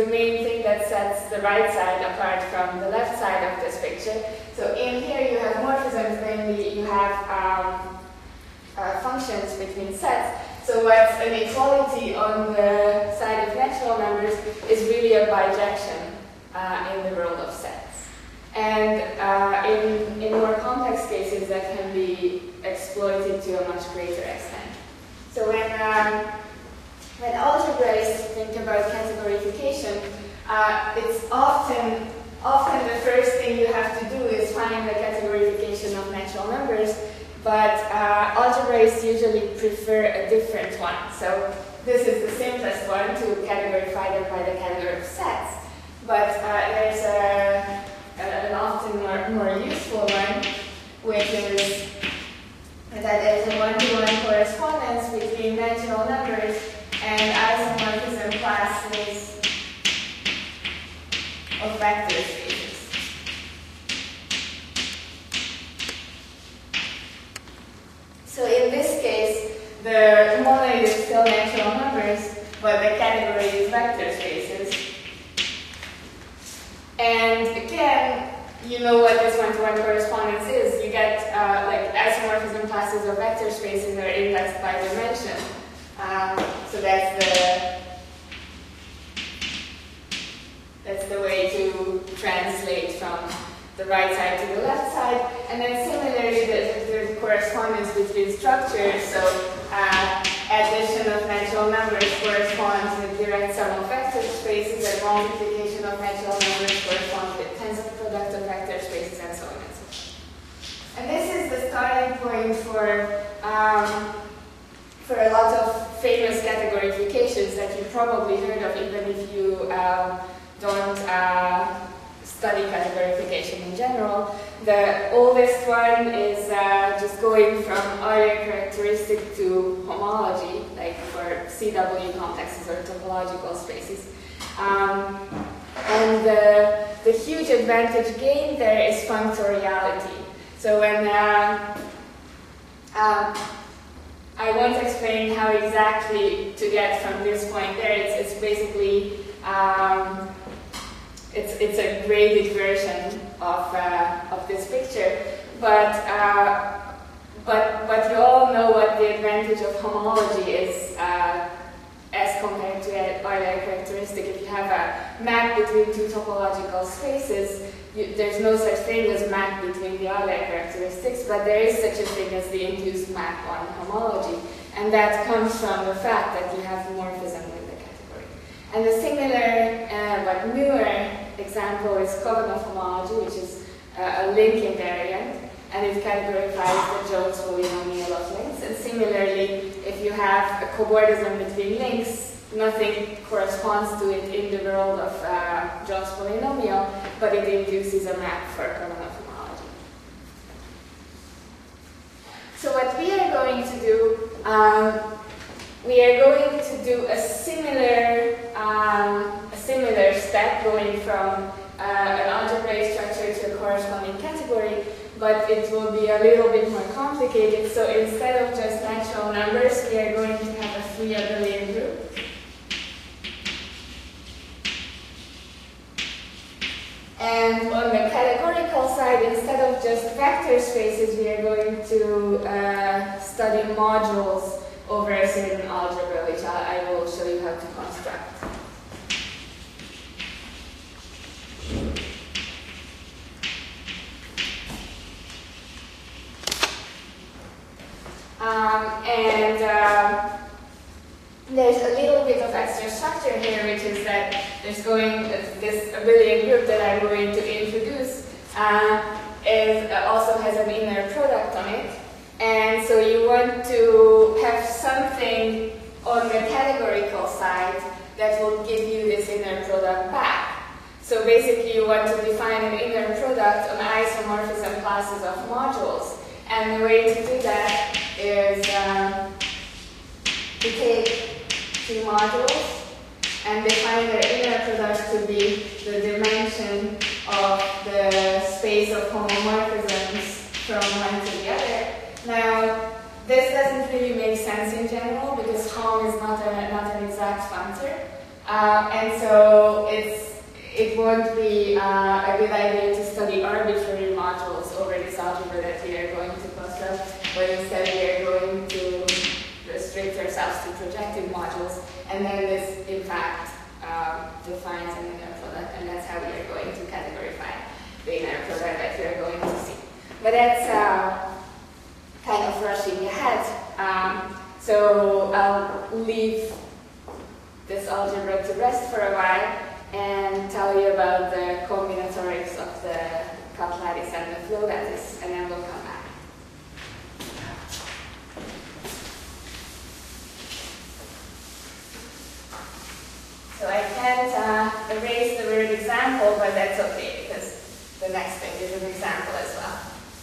the main thing that sets the right side apart from the left side of this picture. So in here you have morphisms, namely you have functions between sets. So what's an equality on the side of natural numbers is really a bijection in the world of sets. And in more complex cases that can be exploited to a much greater extent. So when algebraists think about categorification, it's often the first thing you have to do is find the categorification of natural numbers, but algebraists usually prefer a different one. So this is the simplest one, to categorify them by the category of sets. But there's an often more useful one, which is that there's a one-to-one correspondence between natural numbers and isomorphism classes of vector spaces. So in this case, the monoid is still natural numbers, but the category is vector spaces. And again, you know what this one-to-one correspondence is. You get like isomorphism classes of vector spaces are indexed by dimension. So that's the way to translate from the right side to the left side. And then similarly, there's a correspondence between structures. So addition of natural numbers corresponds with direct sum of vector spaces, and multiplication of natural numbers corresponds with tensor product of vector spaces, and so on and so forth. And this is the starting point for a lot of famous categorifications that you probably heard of, even if you don't study categorification in general. The oldest one is just going from Euler characteristic to homology, like for CW complexes or topological spaces. And the huge advantage gained there is functoriality. So when I won't explain how exactly to get from this point there. It's basically it's a graded version of this picture, but you all know what the advantage of homology is as compared to an Euler characteristic. If you have a map between two topological spaces, there's no such thing as a map between the Euler characteristics, but there is such a thing as the induced map on homology, and that comes from the fact that you have morphism with the category. And the similar but newer example is Koganov homology, which is a link invariant, and it categorifies the Jones polynomial of links. And similarly, if you have a cobordism between links, nothing corresponds to it in the world of Jones polynomial, but it induces a map for Koganov homology. So what we are going to do, we are going to do a similar step, going from an algebraic structure to a corresponding category, but it will be a little bit more complicated. So instead of just natural numbers, we are going to have a free abelian group. And on the categorical side, instead of just vector spaces, we are going to study modules over a certain algebra, which I will show you how to construct. There's a little bit of extra structure here, which is that there's this abelian group that I'm going to introduce also has an inner product on it. And so you want to have something on the categorical side that will give you this inner product back. So basically you want to define an inner product on isomorphism classes of modules. And the way to do that is to take two modules and define their inner product to be the dimension of the space of homomorphisms from one to the other. Now, this doesn't really make sense in general because hom is not an exact functor. And so it won't be a good idea to study arbitrary modules over this algebra that we are going to construct, but instead we are going to restrict ourselves to projective modules, and then this, in fact, defines an inner product, and that's how we are going to categorify the inner product that we are going to see. But that's kind of rushing ahead, so I'll leave this algebra to rest for a while and tell you about the combinatorics of the cut lattice and the flow lattice, and then we'll come back. So I can't erase the word example, but that's okay, because the next thing is an example as well.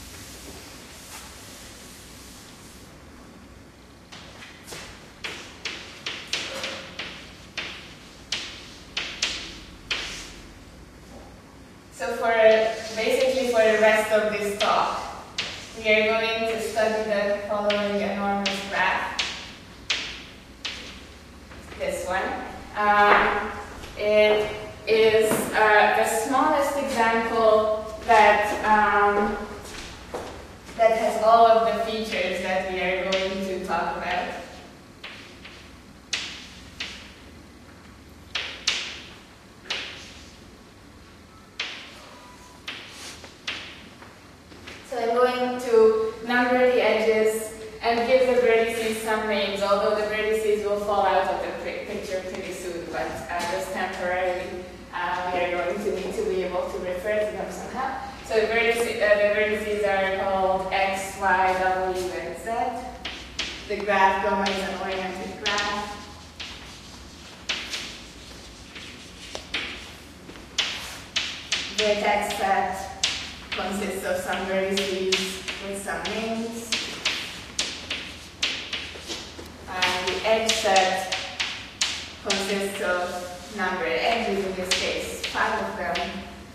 So basically for the rest of this talk, we are going to study the following enormous graph. This one. It is the smallest example that that has all of the features that we are going to talk about. So I'm going to number the edges and give the vertices some names, although the vertices will fall out of the picture pretty soon, but just temporarily we are going to need to be able to refer to them somehow. So the vertices are called X, Y, W, and Z. The graph gamma is an oriented graph. Vertex set consists of some vertices with some names. And the edge set consists of numbered edges, in this case 5 of them.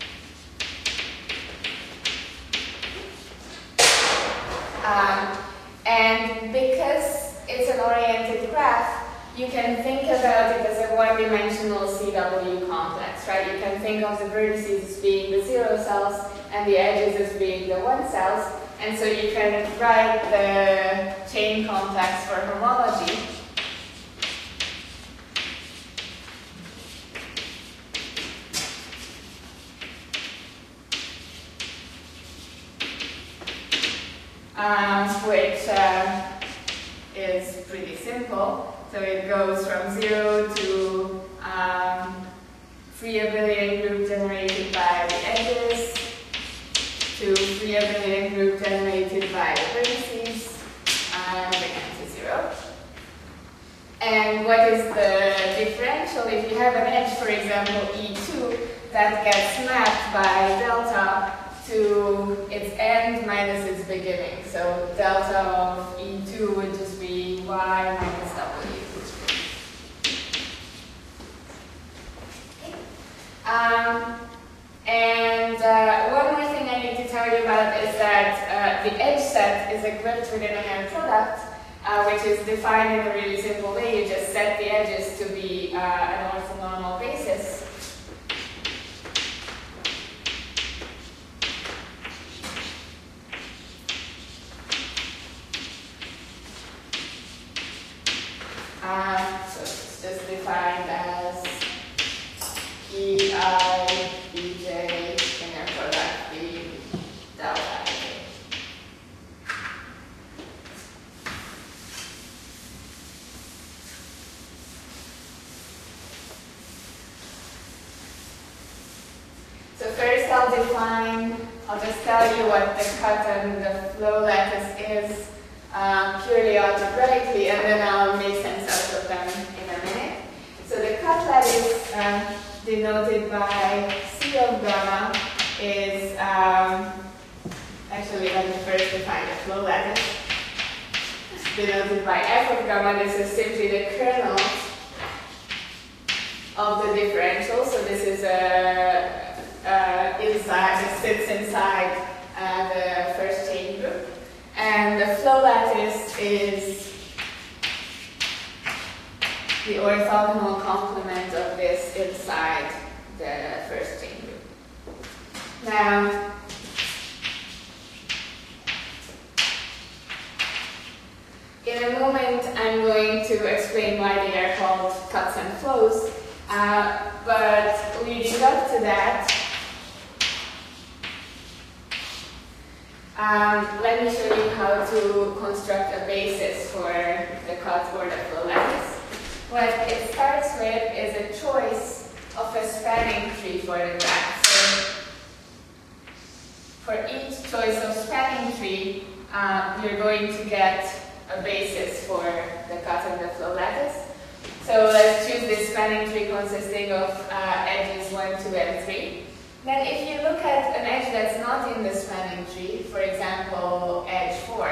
And because it's an oriented graph, you can think about it as a one-dimensional CW complex, right? You can think of the vertices as being the 0 cells and the edges as being the 1 cells, and so you can write the chain complex for homology. Which is pretty simple. So it goes from 0 to 3 abelian group generated by the edges, to 3 abelian group generated by the vertices, and again to 0. And what is the differential? If you have an edge, for example, E2, that gets mapped by delta to its end minus its beginning. So delta of E2 would just be Y minus W. One more thing I need to tell you about is that the edge set is equipped with an inner product, which is defined in a really simple way. You just set the edges to be an orthonormal basis. So it's just defined as EI, EJ, inner product being delta ij. So first I'll just tell you what the cut and the flow lattice is purely algebraically, and then I'll make sense out of them in a minute. So the cut lattice, denoted by C of gamma, is actually, let me first define the flow lattice. Denoted by F of gamma, this is simply the kernel of the differential. So this is it sits inside the first chain group. And the flow lattice is the orthogonal complement element of this inside the first chain group. Now, in a moment, I'm going to explain why they are called cuts and flows, but leading up to that, let me show you how to construct a basis for the cut or the flow lattice. What it starts with is a choice of a spanning tree for the graph. So for each choice of spanning tree, you're going to get a basis for the cut and the flow lattice. So let's choose this spanning tree consisting of edges 1, 2, and 3. Then if you look at an edge that's not in the spanning tree, for example, edge 4,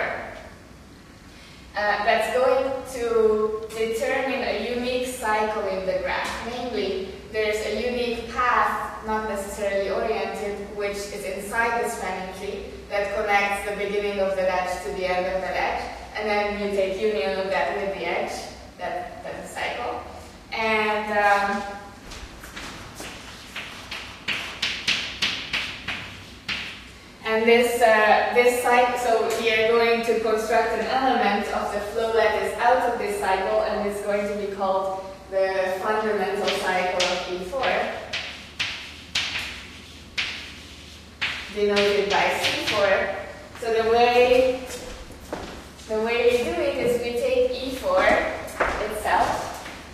that's going to determine a unique cycle in the graph. Namely, there's a unique path, not necessarily oriented, which is inside the spanning tree that connects the beginning of that edge to the end of that edge. And then you take union of that with the edge, that's a cycle. And this cycle, so we are going to construct an element of the flow lattice out of this cycle, and it's going to be called the fundamental cycle of E4, denoted by C4. So the way we do it is we take E4 itself,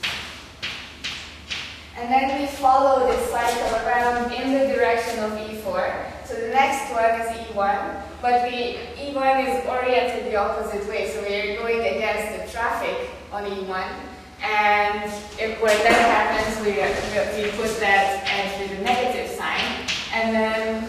and then we follow this cycle around in the direction of E4. So the next one is E1, but E1 is oriented the opposite way, so we are going against the traffic on E1. And when that happens, we put that edge with a negative sign, and then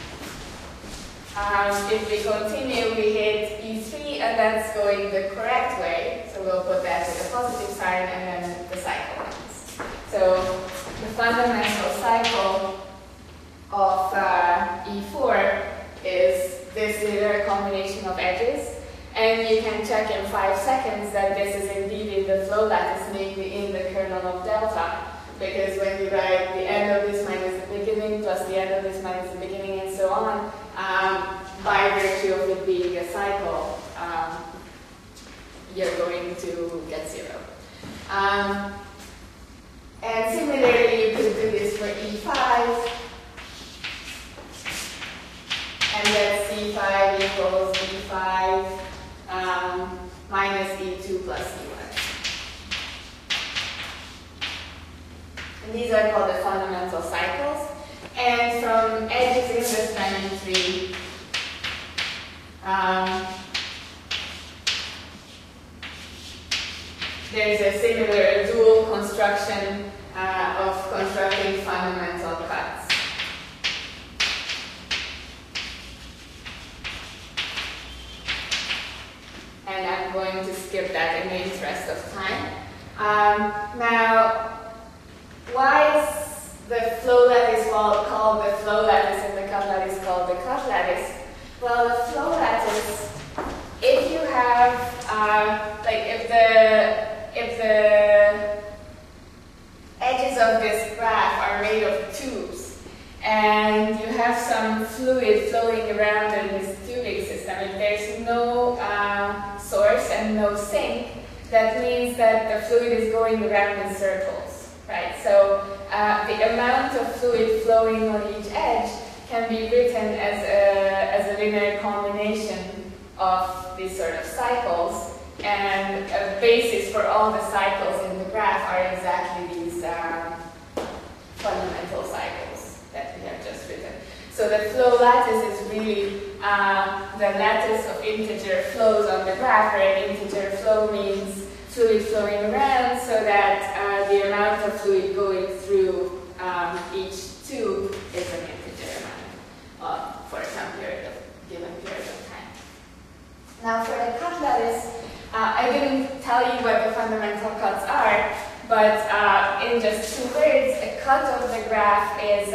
if we continue, we hit E3, and that's going the correct way. So we'll put that with a positive sign, and then the cycle ends. So the fundamental cycle of E4 is this linear combination of edges. And you can check in 5 seconds that this is indeed in the flow lattice, namely in the kernel of delta. Because when you write the end of this minus the beginning, plus the end of this minus the beginning, and so on, by virtue of it being a cycle, you're going to get 0. And similarly, you could do this for E5. And that C5 equals E5 minus E2 plus E1. And these are called the fundamental cycles. And from edges in the spanning tree, there's a similar dual construction of constructing fundamental cuts. And I'm going to skip that in the interest of time. Now, why is the flow lattice called the flow lattice and the cut lattice called the cut lattice? Well, the flow lattice, if you have, if the edges of this graph are made of tubes, and you have some fluid flowing around in this tubing system, if there's no source and no sink, that means that the fluid is going around in circles, right? So the amount of fluid flowing on each edge can be written as a linear combination of these sort of cycles, and a basis for all the cycles in the graph are exactly these fundamental cycles that we have just written. So the flow lattice is really the lattice of integer flows on the graph, where an integer flow means fluid flowing around, so that the amount of fluid going through each tube is an integer amount for some given period of time. Now for the cut lattice, I didn't tell you what the fundamental cuts are, but in just 2 words, a cut of the graph is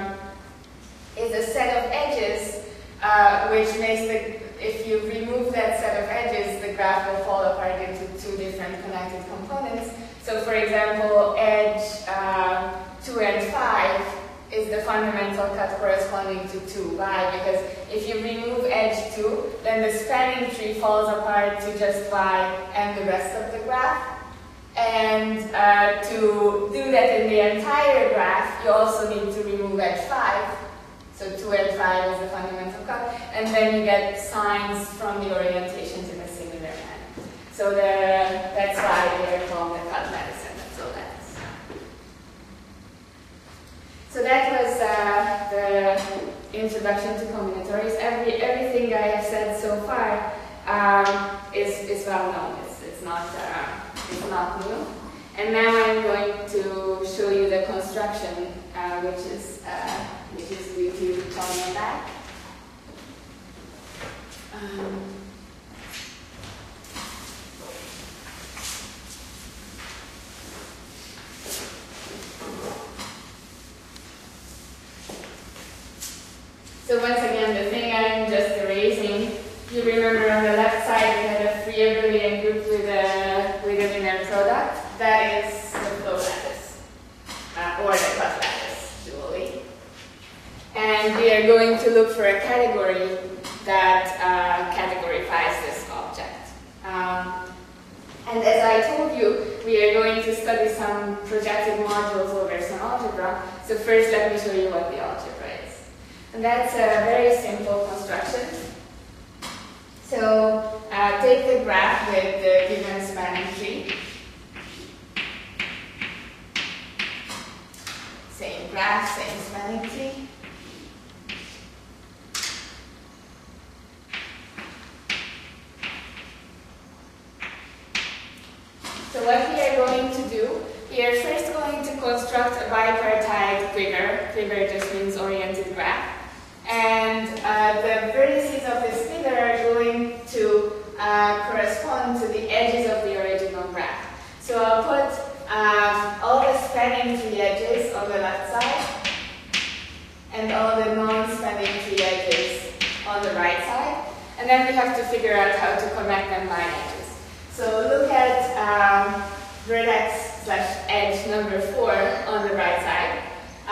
a set of edges which makes if you remove that set of edges, the graph will fall apart into 2 different connected components. So So for example, edge 2 and 5 is the fundamental cut corresponding to 2. Why? Because if you remove edge 2, then the spanning tree falls apart to just y and the rest of the graph. And to do that in the entire graph, you also need to remove edge 5. So 2 and 5 is the fundamental cut. And then you get signs from the orientations in a similar manner. So that's why they're called the cut lattice and the flow lattice. So that was the introduction to combinatories. Everything I have said so far is well known. It's not new. And now I'm going to show you the construction, which is due to coming back. So once again, the thing I'm just erasing, you remember on the left side we had a free abelian group with a linear product. That is the flow lattice, or the cut lattice, dually. And we are going to look for a category that categorifies this object. And as I told you, we are going to study some projected modules over some algebra. So first let me show you what the algebra is. And that's a very simple construction. So take the graph with the given spanning tree. Same graph, same spanning tree. So what we are going to do, we are first going to construct a bipartite figure. Figure just means oriented graph. And the vertices of this figure are going to correspond to the edges of the original graph. So I'll put all the spanning tree edges on the left side and all the non-spanning tree edges on the right side. And then we have to figure out how to connect them by edges. So look at vertex/edge number 4 on the right side.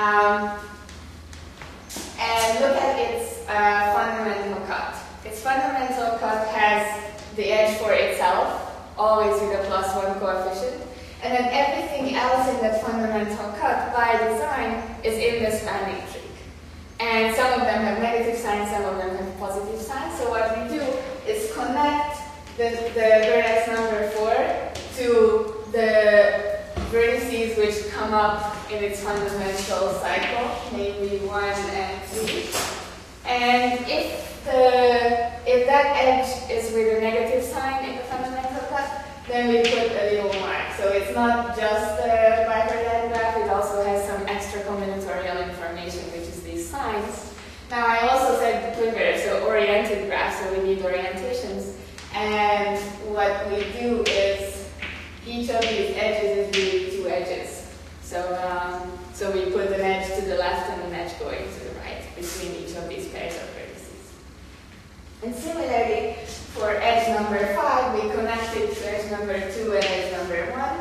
And look at its fundamental cut. Its fundamental cut has the edge for itself, always with a +1 coefficient. And then everything else in that fundamental cut, by design, is in the spanning tree. And some of them have negative signs, some of them have positive signs. So what we do is connect the vertex number 4 to the vertices which come up in its fundamental cycle, namely 1 and 3. And if that edge is with a negative sign in the fundamental cut, then we put a little mark. So it's not just the bipartite graph, it also has some extra combinatorial information, which is these signs. Now I also said quicker, so oriented graph, so we need orientations. And what we do is each of these edges is really 2 edges. So we put an edge to the left and an edge going to the right between each of these pairs of vertices. And similarly, for edge number 5, we connect it to edge number 2 and edge number 1,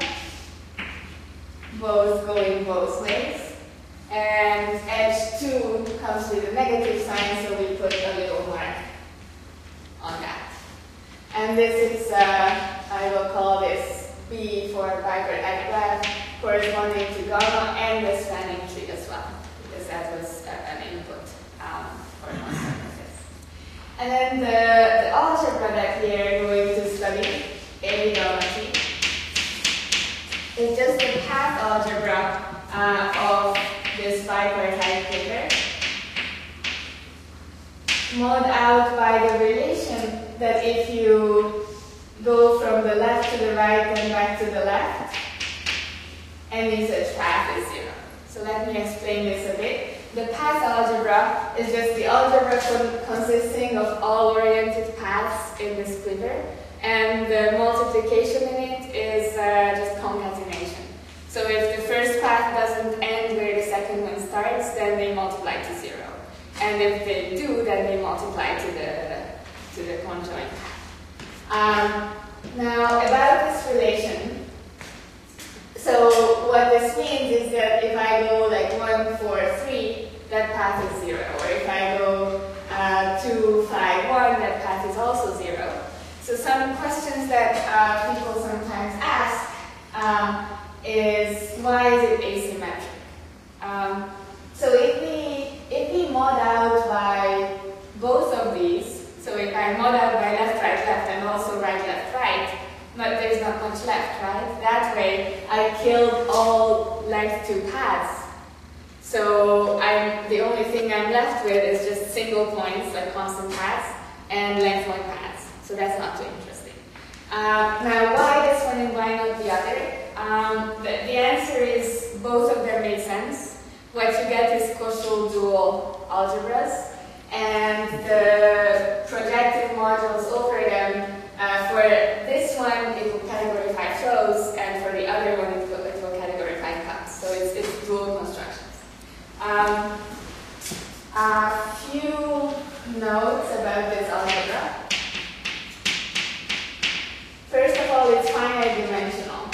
both going both ways. And edge 2 comes with a negative sign, so we put a little mark on that. And this is, I will call this B for bipartite graph, corresponding to gamma and the spanning tree as well, because that was an input for most of this. And then the algebra that we are going to study, A gamma T, is just the path algebra of this bipartite figure, mod out by the relation that if you go from the left to the right and back to the left, any such path is 0. So let me explain this a bit. The path algebra is just the algebra consisting of all oriented paths in this figure, and the multiplication in it is just concatenation. So if the first path doesn't end where the second one starts, then they multiply to 0. And if they do, then they multiply to the conjoint path. Now, about this relation, So what this means is that if I go like 1, 4, 3, that path is 0. Or if I go 2, 5, 1, that path is also 0. So some questions that people sometimes ask is, why is it asymmetric? So if we mod out by both of these, so if I mod out by left, right, left, and also right, left, right, there's not much left, right? That way, I killed all length 2 paths. So the only thing I'm left with is just single points, like constant paths, and length 1 paths. So that's not too interesting. Now, why this one and why not the other? The answer is both of them make sense. What you get is Koszul dual algebras, and the projective modules over them. For this one, it will category 5 flows, and for the other one, it will category 5 cuts. So it's dual constructions. A few notes about this algebra. First of all, it's finite dimensional.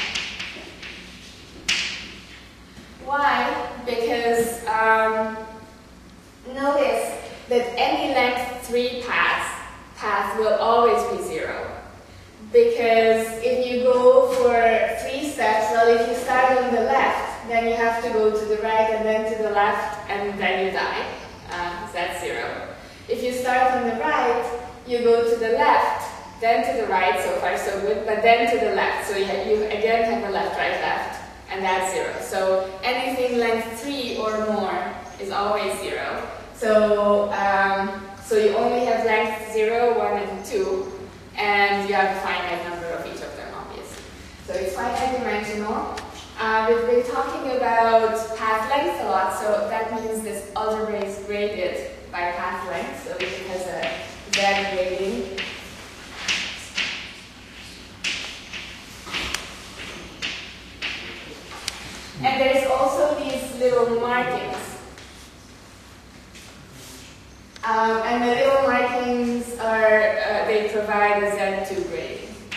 Why? Because notice that any length 3 path will always be 0. Because if you go for 3 steps, well, if you start on the left, then you have to go to the right and then to the left, and then you die. So that's 0. If you start on the right, you go to the left, then to the right, so far so good, but then to the left. So you again have a left, right, left, and that's 0. So anything length 3 or more is always 0. So, so you only have length 0, 1, and 2, and you have a finite number of each of them, obviously. So it's finite dimensional. We've been talking about path length a lot, so that means this algebra is graded by path length, so it has a Z grading. And there's also these little markings. And the little markings are, they provide a Z2 grading.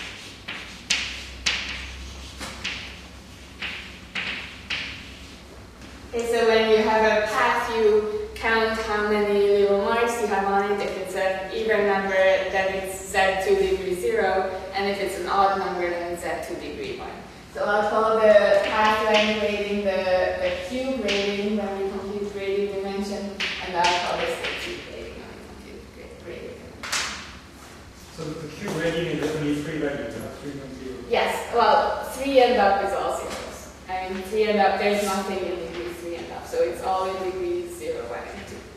Okay, so when you have a path, you count how many little marks you have on it. If it's an even number, then it's Z2 degree 0, and if it's an odd number, then it's Z2 degree 1. So I'll call the path length grading the Q grading when we compute grading dimension, and I'll call this the Q grading when we compute grading dimension. So the Q grading is only 3 values, 3.0? Yes, well, 3 and up is all zeros. I mean, 3 and up, there's nothing in degree 3 and up, so it's all in degrees 0, 1, and 2.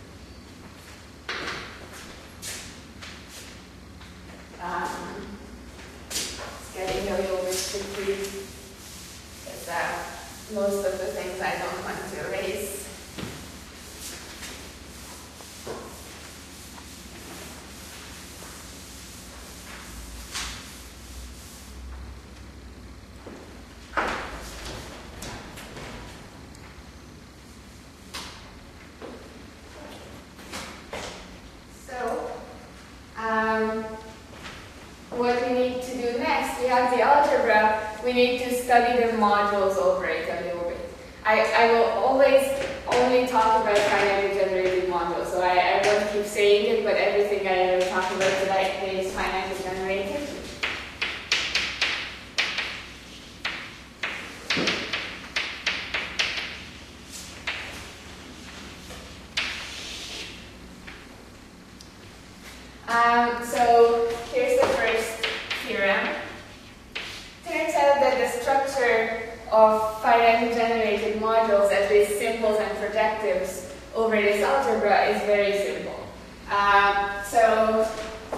It's getting a little bit tricky. Most of the things I don't want to erase. So, what we need to do next, we have the algebra. We need to study the modules over it a little bit. I will always only talk about finitely generated modules, so I won't keep saying it, but everything I ever talk about today is finitely generated. So here's the first theorem. Turns out that the structure of finitely generated modules, at least simples and projectives, over this algebra is very simple. So,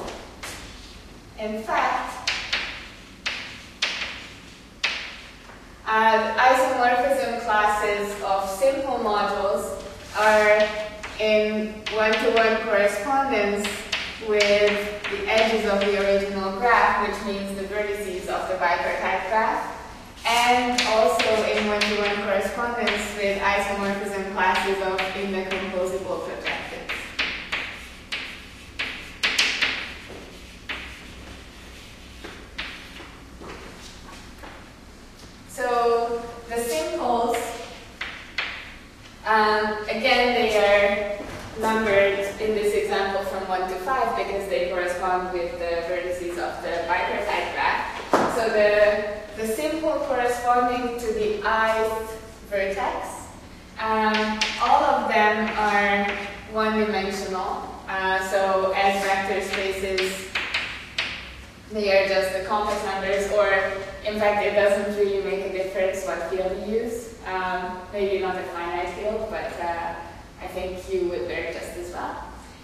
in fact, isomorphism classes of simple modules are in one-to-one correspondence with the edges of the original graph, which means the vertices of the bipartite graph, and also in one-to-one correspondence with isomorphism classes of indecomposable projectives. So the they correspond with the vertices of the bipartite graph. So the simple corresponding to the ith vertex, all of them are one-dimensional. So as vector spaces, they are just the complex numbers, or in fact it doesn't really make a difference what field you use. Maybe not a finite field, but I think you would work just as well.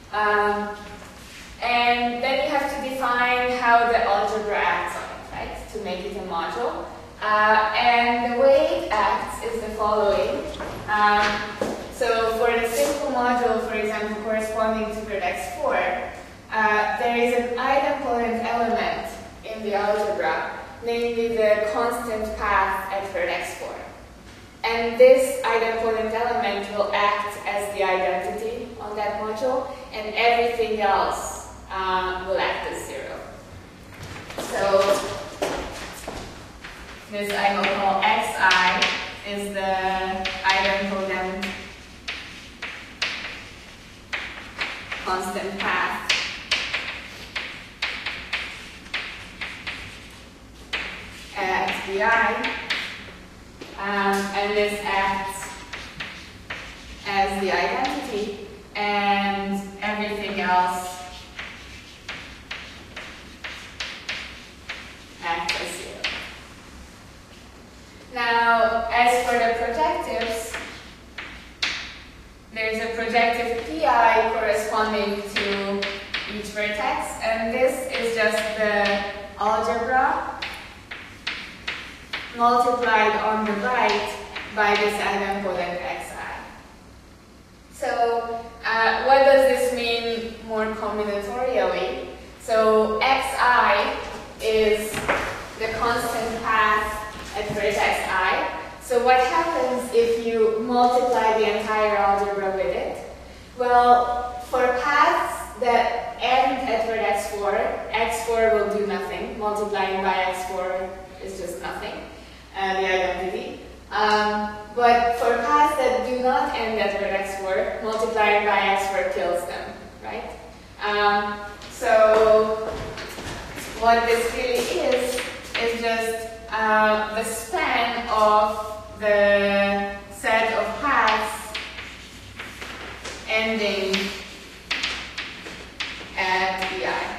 And then you have to define how the algebra acts on it, right, to make it a module. And the way it acts is the following. So for the simple module, for example, corresponding to vertex 4, there is an idempotent element in the algebra, namely the constant path at vertex 4. And this idempotent element will act as the identity on that module, and everything else will act as 0. So this I will call xi is the idempotent constant path at vi, and this acts as the identity, and everything else acts as 0. Now, as for the projectives, there's a projective pi corresponding to each vertex, and this is just the algebra multiplied on the right by this idempotent xi. So what does this mean more combinatorially? So xi is the constant path at vertex I. So what happens if you multiply the entire algebra with it? Well, for paths that end at vertex 4, x4 will do nothing. Multiplying by x4 is just nothing, the identity. But for paths that do not end at vertex 4, multiplying by x4 kills them, right? So what this really is just the span of the set of paths ending at vi.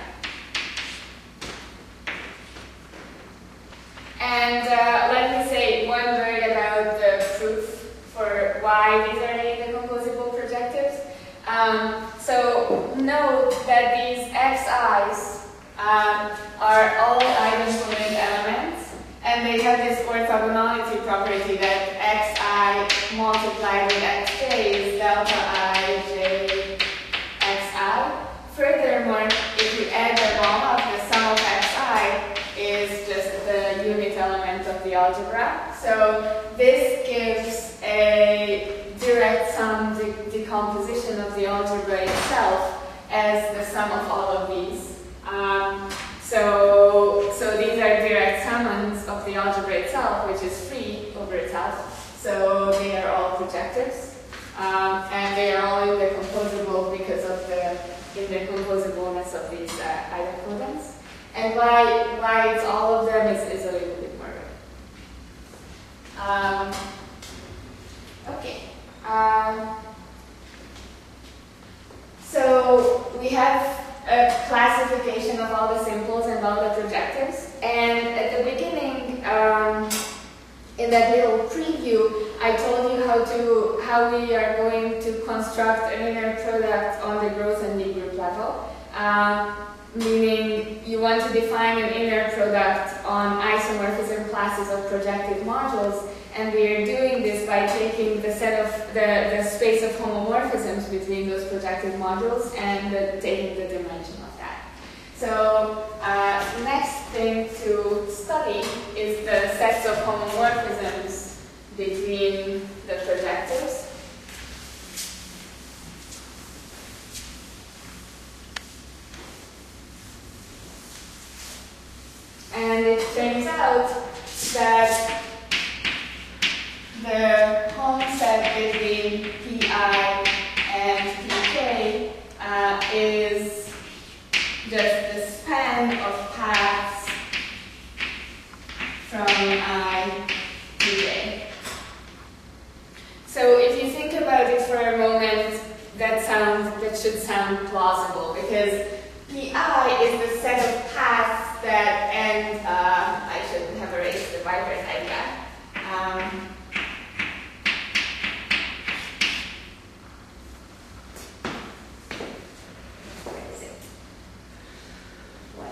And let me say one word about the proof for why these are decomposable projectives. So note that these xi's are all idempotent elements, and they have this orthogonality property that xi multiplied with xj is delta I j xi. Furthermore, if you add them all up, the sum of xi is just the unit element of the algebra. So this gives a direct sum decomposition of the algebra itself as the sum of all of these. So these are direct summands of the algebra itself, which is free over itself. So they are all projectives, and they are all indecomposable because of the indecomposableness of these idempotents. And why it's all of them is a little bit more. Okay. So we have a classification of all the simples and all the projectives. And at the beginning, in that little preview, I told you how we are going to construct an inner product on the Grothendieck group level. Meaning you want to define an inner product on isomorphism classes of projective modules, and we are doing this by taking the set of the space of homomorphisms between those projective modules and taking the dimension of that. So next thing to study is the sets of homomorphisms between the projectives. And it turns out that the home set between Pi and Pk is for a moment that should sound plausible, because Pi is the set of paths that end, I should have erased the Viper's idea. Where is it? 1,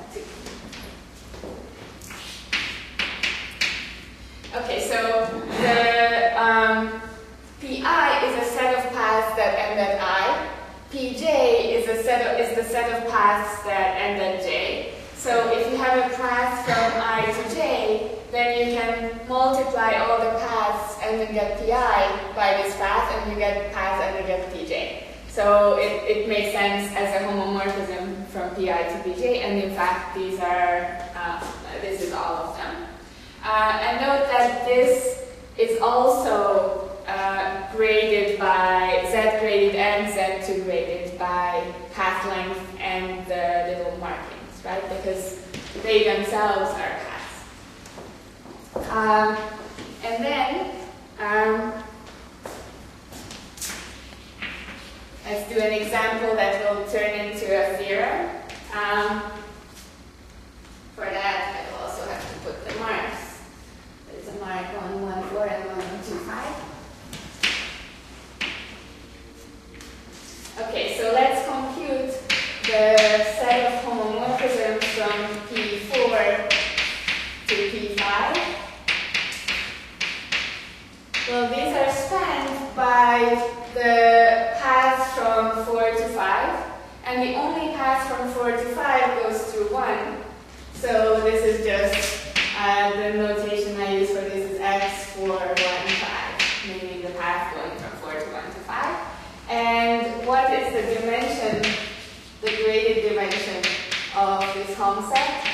2. Okay, so the Pi is a set of paths that end at I. Pj is the set of paths that end at j. So if you have a path from I to j, then you can multiply all the paths and then get Pi by this path, and you get paths and you get Pj. So it makes sense as a homomorphism from Pi to Pj, and in fact these are this is all of them. And note that this is also graded by Z graded and Z2 graded by path length and the little markings, right? Because they themselves are paths. And then let's do an example that will turn into a theorem. For that, I will also have to put the marks. There's a mark on 1,4 and 1,25. Okay, so let's compute the set of homomorphisms from P4 to P5. Well, these are spanned by the paths from 4 to 5, and the only path from 4 to 5 goes through 1. So this is just the notation I use for this is x4, 1, 5, meaning the path going from 4 to 1 to 5. And what is the dimension, the graded dimension of this Hom set?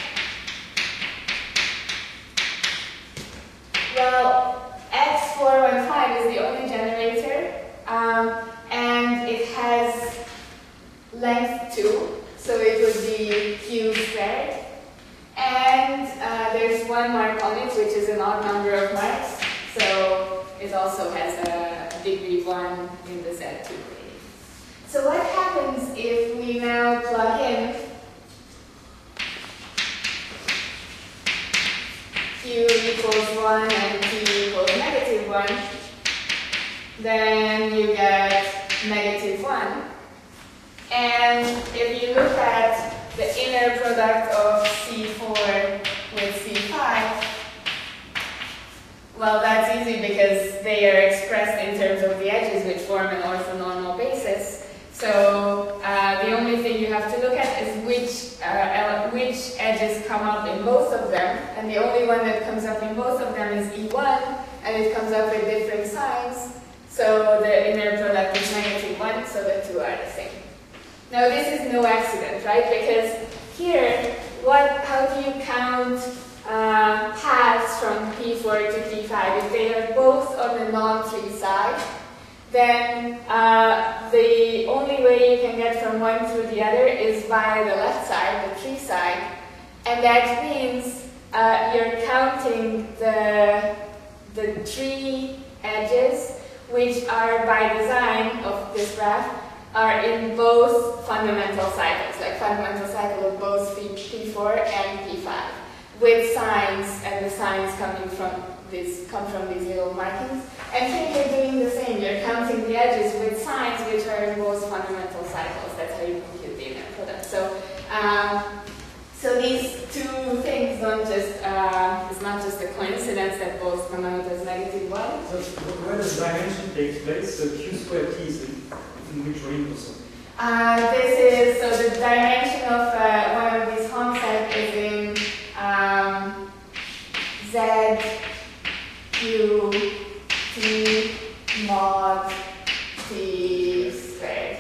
Well, x415 is the only generator, and it has length 2, so it would be q squared. And there's one mark on it, which is an odd number of marks, so it also has a degree 1 in the Z2 gradient. So what happens if we now plug in q equals 1 and t equals -1, then you get -1. And if you look at the inner product of C4 with C5, well, that's easy because they are expressed in terms of the edges, which form an orthonormal basis. So the only thing you have to look at is which edges come up in both of them, and the only one that comes up in both of them is E1, and it comes up with different signs. So the inner product is -1, so the two are the same. Now this is no accident, right? Because here, how do you count paths from P4 to P5? If they are both on the non-tree side, then the only way you can get from one through the other is by the left side, the tree side. And that means you're counting the tree edges, which are by design of this graph, are in both fundamental cycles, like fundamental cycle of both P4 and P5, with signs, and the signs come from these little markings. And here you're doing the same, you're counting the edges with signs which are in both fundamental cycles. That's how you compute the inner product. So these two things don't just, it's not just a coincidence that both come out as -1. So where does dimension take place? So q squared t is in which range also? So the dimension of one of these Hom sets is in Z, Q, T, mod, T squared.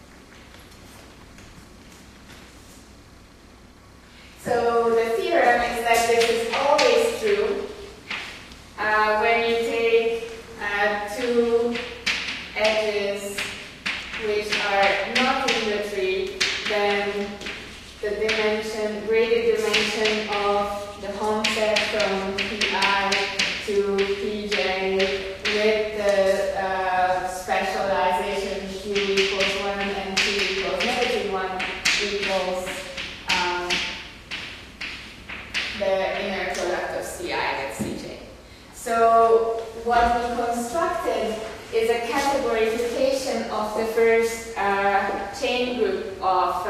So the theorem is that this is always true when you take two edges which are not in the tree, then the graded dimension of the Hom set from Pi to Pj with the specialization the first chain group of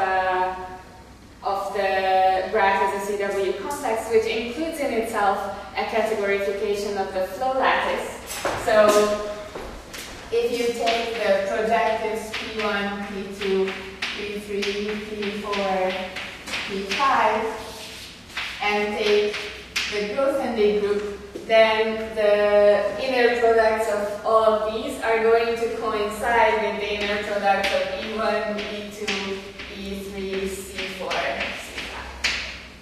the graph as a CW complex, which includes in itself a categorification of the flow lattice. So if you take the projectives P1, P2, P3, P4, P5, and take the growth-ending group, then the inner products of all of these are going to coincide with the inner products of E1, E2, E3, C4, C5.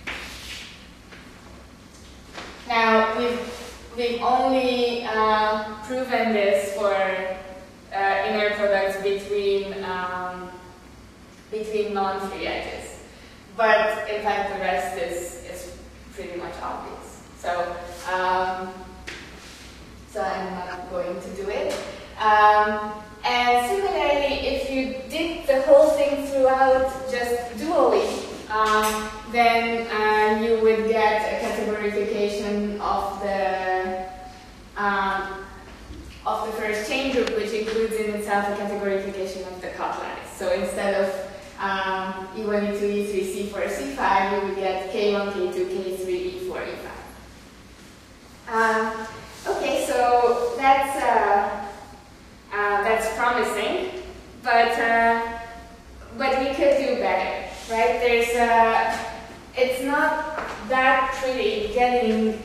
Now, we've only proven this for inner products between non-free edges, but in fact the rest is pretty much obvious. So I'm not going to do it. And similarly, if you did the whole thing throughout just dually, then you would get a categorification of the first chain group, which includes in itself a categorification of the cut lattice. So instead of E1, E2, E3, C4, C5, you would get K1, K2, K3, E4, E5. Okay, so that's promising, but we could do better, right? It's not that pretty getting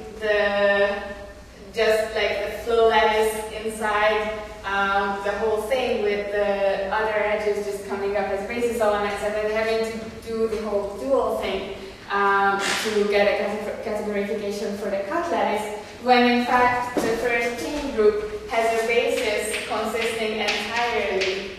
just like the flow lattice inside the whole thing with the other edges just coming up as basis elements, and then having to do the whole dual thing to get a categorification for the cut lattice, when in fact the first chain group has a basis consisting entirely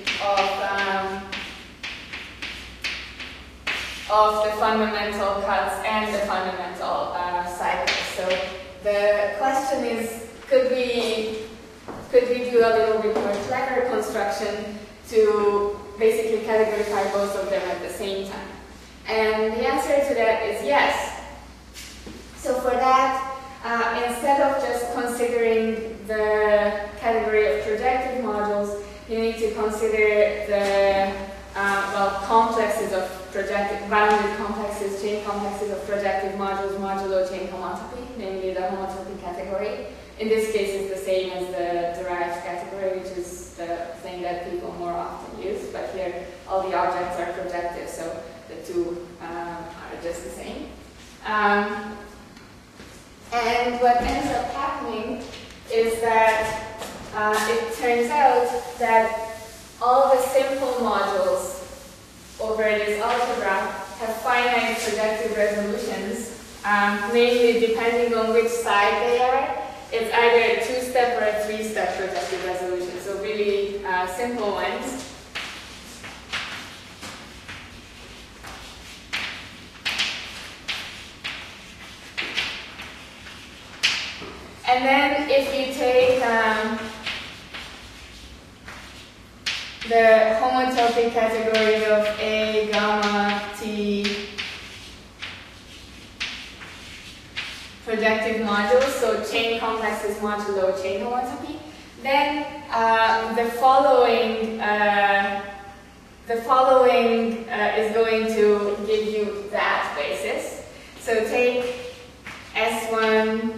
of the fundamental cuts and the fundamental cycles. So the question is, could we do a little bit more clever construction to basically categorify both of them at the same time? And the answer to that is yes. So for that, instead of just considering the category of projective modules, you need to consider the complexes of projective, bounded complexes, chain complexes of projective modules modulo chain homotopy, namely the homotopy category. In this case, it's the same as the derived category, which is the thing that people more often use, but here all the objects are projective, so the two are just the same. And what ends up happening is that it turns out that all the simple modules over this algebra have finite projective resolutions, namely depending on which side they are. It's either a two-step or a three-step projective resolution, so really simple ones. And then if you take the homotopy category of A, gamma, T projective modules, so chain complexes modulo chain homotopy, then the following is going to give you that basis. So take S1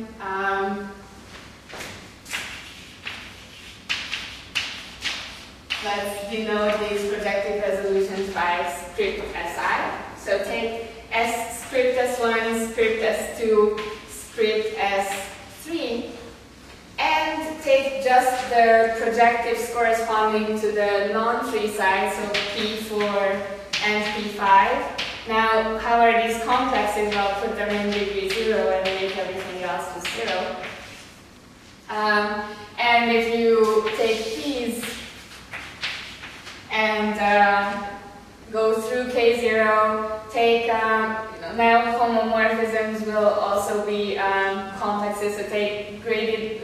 let's denote these projective resolutions by script Si. So take S script S1, script S2, script S3, and take just the projectives corresponding to the non-free side, so P4 and P5. Now, how are these complexes? Well, put them in degree 0 and make everything else to 0. And if you take P's and go through K0, take, now homomorphisms will also be complexes, so take graded,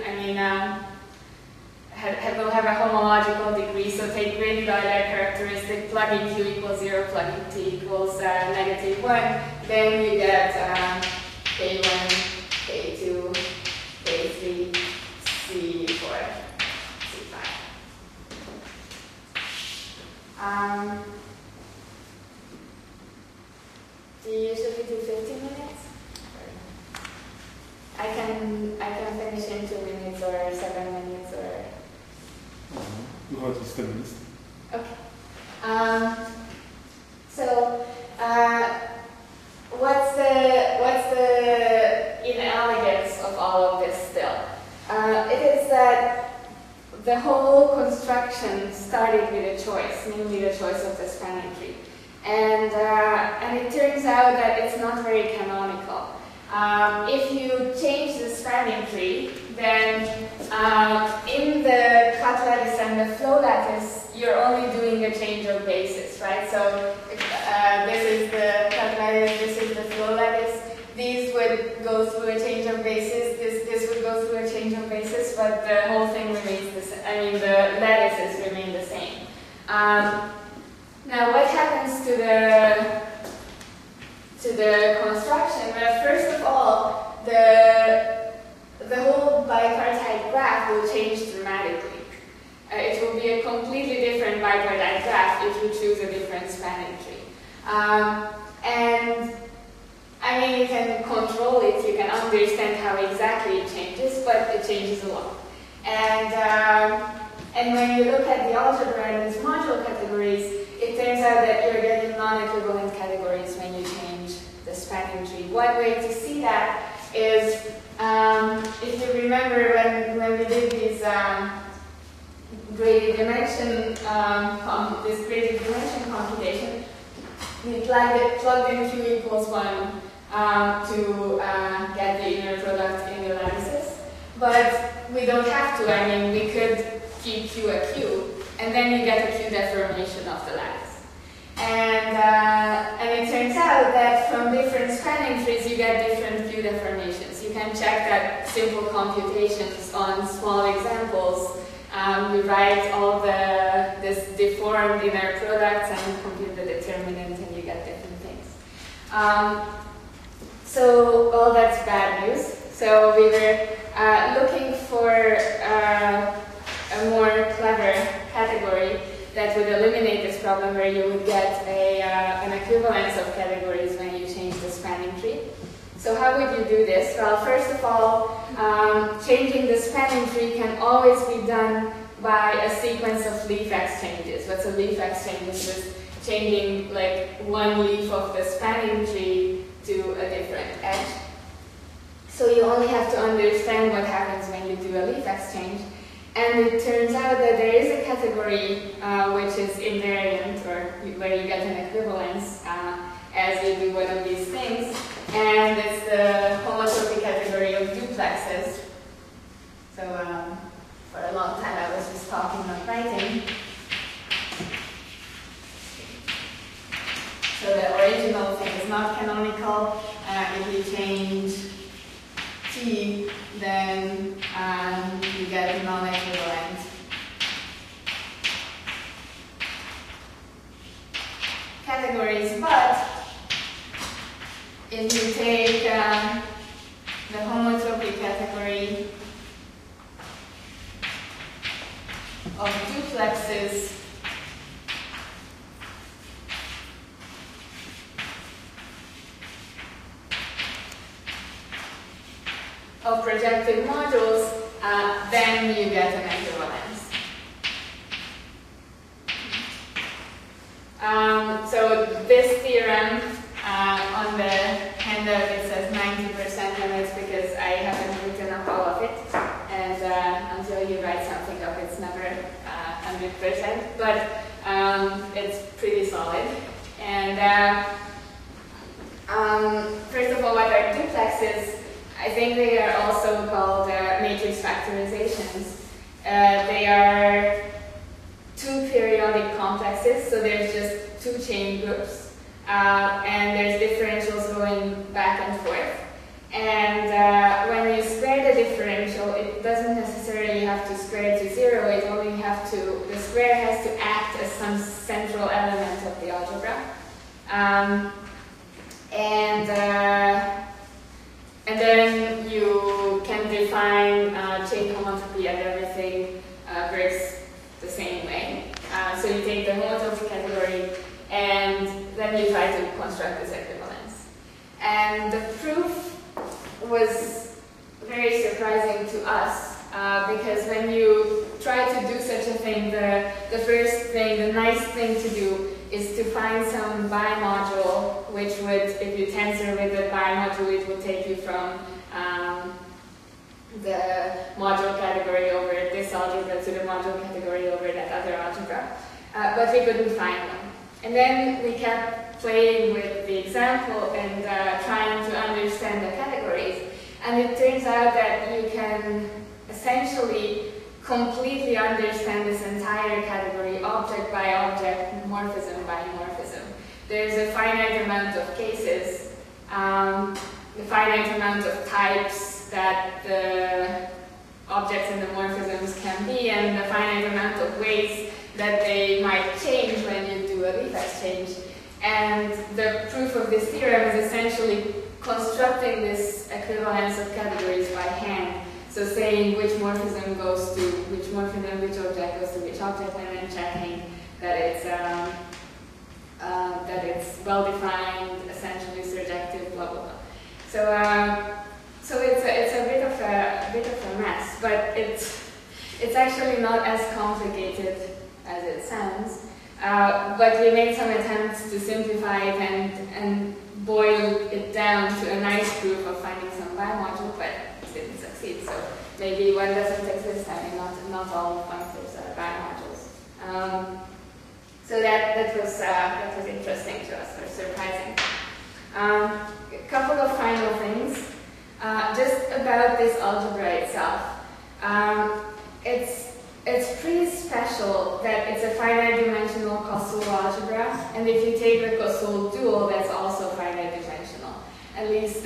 will have a homological degree, so take graded Euler characteristic, plug in Q equals 0, plug in T equals -1, then you get K1, K2, K3, C4, C5. Do you usually do 15 minutes? I can finish in 2 minutes or 7 minutes or. What is 10 minutes? Okay. What's the inelegance of all of this still? It is that the whole construction started with a choice, namely the choice of the spanning tree. And it turns out that it's not very canonical. If you change the spanning tree, then in the cut lattice and the flow lattice, you're only doing a change of basis, right? So this is the cut lattice, this is the flow lattice. These would go through a change of basis, this would go through a change of basis, but the whole thing remains the same. I mean, the lattices remain the same. Now, what happens to the construction? Well, first of all, the whole bipartite graph will change dramatically. It will be a completely different bipartite graph if you choose a different spanning tree. And I mean, you can control it, you can understand how exactly it changes, but it changes a lot. And when you look at the algebra and its module categories, it turns out that you're getting non-equivalent categories when you change the spanning tree. One way to see that is, if you remember when we did these graded dimension, this graded dimension computation, we plugged in q equals 1 to get the inner product in the lattices. But we don't have to. I mean, we could keep q a q, and then you get a q deformation of the lattice. And it turns out that from different spanning trees, you get different q deformations. You can check that simple computations on small examples. We write all this deformed inner products and compute the determinant, and you get different things. So all that's bad news. So we were looking for a more clever category that would eliminate this problem, where you would get an equivalence of categories when you change the spanning tree. So how would you do this? Well, first of all, changing the spanning tree can always be done by a sequence of leaf exchanges. What's a leaf exchange? Is just changing like one leaf of the spanning tree to a different edge. So you only have to understand what happens when you do a leaf exchange. And it turns out that there is a category which is invariant, or where you get an equivalence as you do one of these things. And it's the homotopy category of duplexes. So for a long time I was just talking, not writing. So the original thing is not canonical. If you change T, then you get a non-equivalent. Categories, but if you take the homotopy category of duplexes, of projective modules, then you get an equivalence. So this theorem on the handout, it says 90%, and it's because I haven't written up all of it. And until you write something up, it's never 100%, but it's pretty solid. And first of all, what are duplexes? I think they are also called matrix factorizations. They are two periodic complexes, so there's just two chain groups, and there's differentials going back and forth. And when you square the differential, it doesn't necessarily have to square to 0, it only have to, the square has to act as some central element of the algebra. And then you can define chain homotopy, and everything works the same way. So you take the homotopy totality category, and then you try to construct this equivalence. And the proof was very surprising to us, because when you try to do such a thing, the first thing, the nice thing to do is to find some bimodule, which would, if you tensor with the bimodule, it would take you from the module category over this algebra to the module category over that other algebra. But we couldn't find them. And then we kept playing with the example and trying to understand the categories. And it turns out that you can essentially completely understand this entire category, object by object, morphism by morphism. There's a finite amount of cases, the finite amount of types that the objects and the morphisms can be, and the finite amount of ways that they might change when you do a leaf exchange. And the proof of this theorem is essentially constructing this equivalence of categories by hand. So saying which morphism goes to which morphism, which object goes to which object, and then checking that it's well-defined, essentially surjective, blah blah blah. So it's a bit of a mess, but it's actually not as complicated as it sounds. But we made some attempts to simplify it and boil it down to a nice proof of finding some bimodule, but it didn't succeed. So maybe one doesn't exist. I mean, not all functors are bimodules. So that was interesting to us, or surprising. A couple of final things. Just about this algebra itself. It's pretty special that it's a finite dimensional Koszul algebra, and if you take the Koszul dual, that's also finite dimensional. At least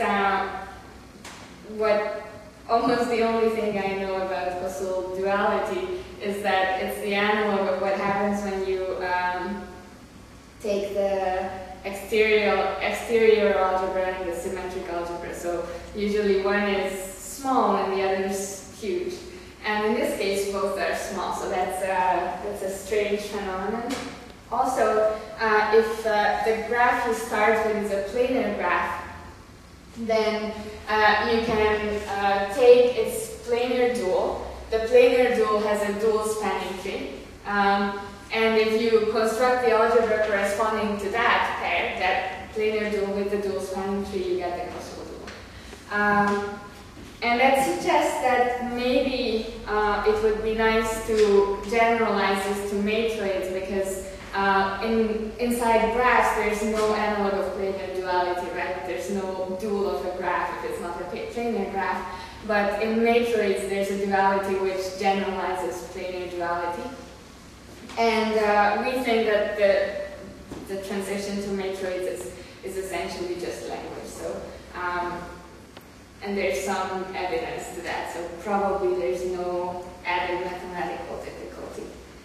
almost the only thing I know about Koszul duality is that it's the analog of what happens when you take the exterior algebra and the symmetric algebra. So usually one is small and the other is huge. And in this case, both are small, so that's a strange phenomenon. Also, if the graph you start with is a planar graph, then you can take its planar dual. The planar dual has a dual spanning tree. And if you construct the algebra corresponding to that pair, that planar dual with the dual spanning tree, you get the Koszul dual. And that suggests that maybe it would be nice to generalize this to matroids, because inside graphs there's no analog of planar duality, right? There's no dual of a graph if it's not a planar graph. But in matroids there's a duality which generalizes planar duality. And we think that the transition to matroids is essentially just language. So. And there's some evidence to that, so probably there's no added mathematical difficulty.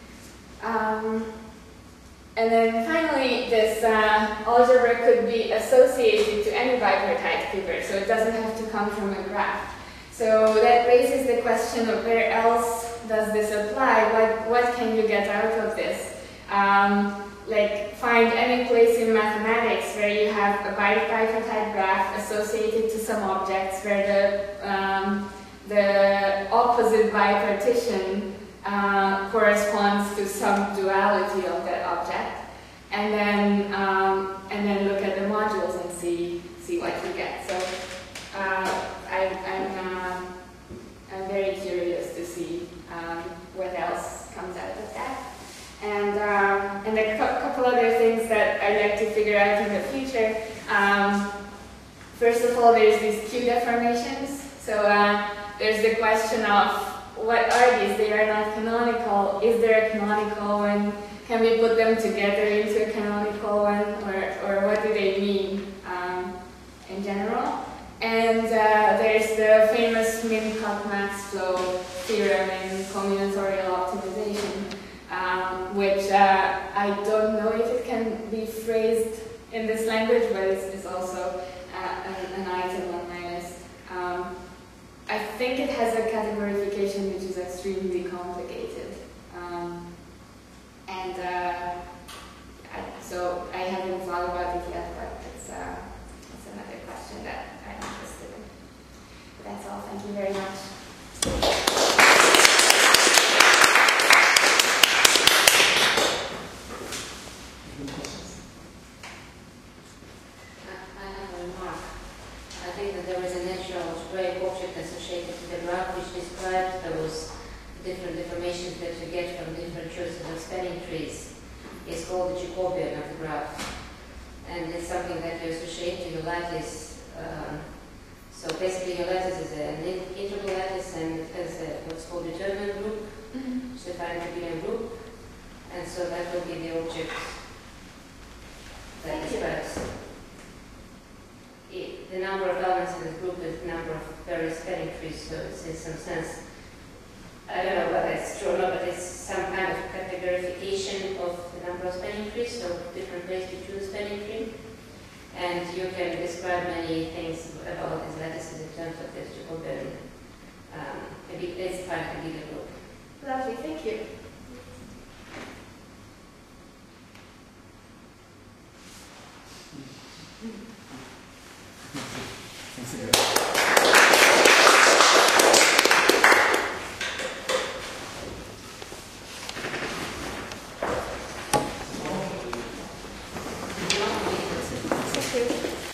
And then finally, this algebra could be associated to any bipartite figure, so it doesn't have to come from a graph. So that raises the question of where else does this apply? What can you get out of this? Like, find any place in mathematics where you have a bipartite graph associated to some objects where the opposite bipartition corresponds to some duality of that object, and then look at the modules and see what you get. So I'm very curious to see what else comes out of that. And a couple other things that I'd like to figure out in the future. First of all, there's these Q deformations. So there's the question of what are these? They are not canonical. Is there a canonical one? Can we put them together into a canonical one? Or what do they mean in general? And there's the famous Minkov-Max-Flow theorem in combinatorial optimization. Which I don't know if it can be phrased in this language, but it's also an item on my list. I think it has a categorification which is extremely complicated. Any questions? I have a remark. I think that there is a natural algebraic object associated to the graph which describes those different deformations that you get from different choices of spanning trees. It's called the Jacobian of the graph. And it's something that you associate to your lattice. So basically your lattice is an integral lattice and it has what's called a determinant group, which is defined to be a group. And so that will be the object that describes the number of elements in the group is the number of various spanning trees, so it's in some sense, I don't know whether it's true or not, but it's some kind of categorification of the number of spanning trees, so different ways to choose a spanning tree. And you can describe many things about these lattices in terms of this Jacobian. It's defined to be the group. Lovely, thank you. Thanks again.